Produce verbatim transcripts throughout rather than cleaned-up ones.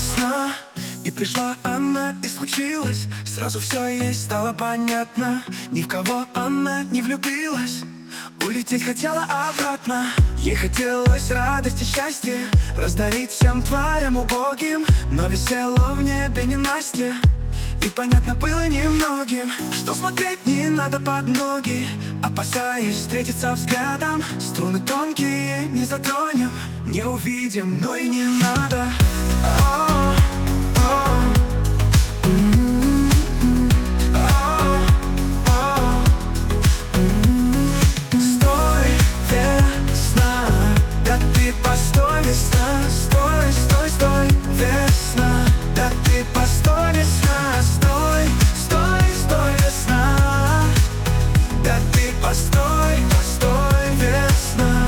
весна, и пришла она, и случилось. Сразу все ей стало понятно. Ни в кого она не влюбилась, улететь хотела обратно. Ей хотелось радости, счастья раздарить всем тварям убогим, но висело в небе ненастье, и понятно было немногим, что смотреть не надо под ноги, опасаясь встретиться взглядом. Струны тонкие не затронем, не увидим, но и не надо. О, о, м, о, о, м. Стой, весна, да ты постой, весна. Стой, стой, стой, весна, да ты постой, весна. Стой, стой, стой, весна, да ты постой, постой, весна.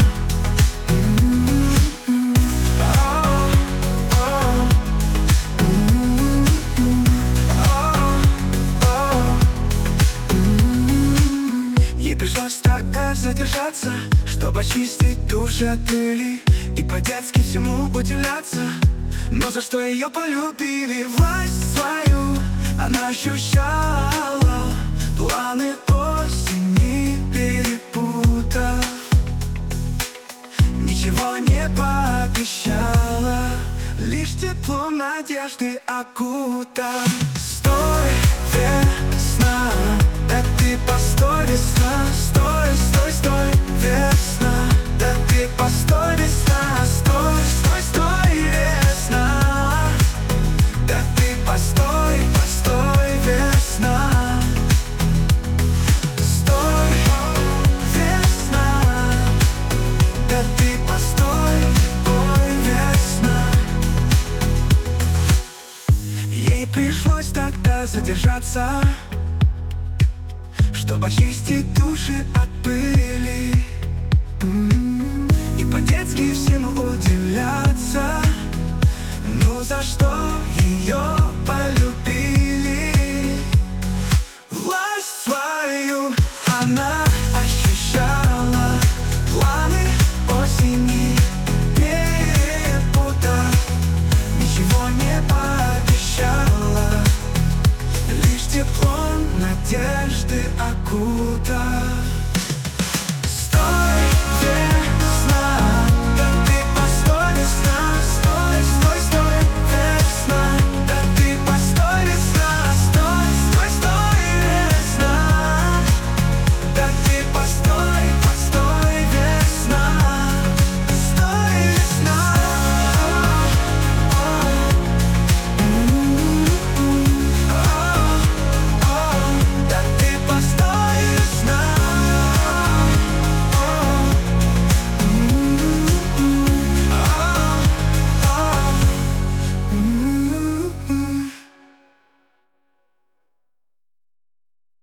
Ей пришлось так задержаться, чтобы очистить души от пыли и по-детски всему удивляться. Но за что ее полюбили? Власть свою она ощущала, планы осени перепутав, ничего не пообещала, лишь тепло надежды окутав. Стой, весна, да ты постой, весна. Стой, стой, стой, весна, да ты постой, весна. Стой, стой, стой, весна, да ты постой, постой, весна. Стой, весна, да ты постой, ой, весна. Ей пришлось тогда задержаться, чтобы очистить души от пыли, м-м, и по-детски всему удивляться. Ну за что ее полюбили? Власть свою она ощущала, планы осени перепутав, ничего не пообещала, лишь тепло надежды окутав.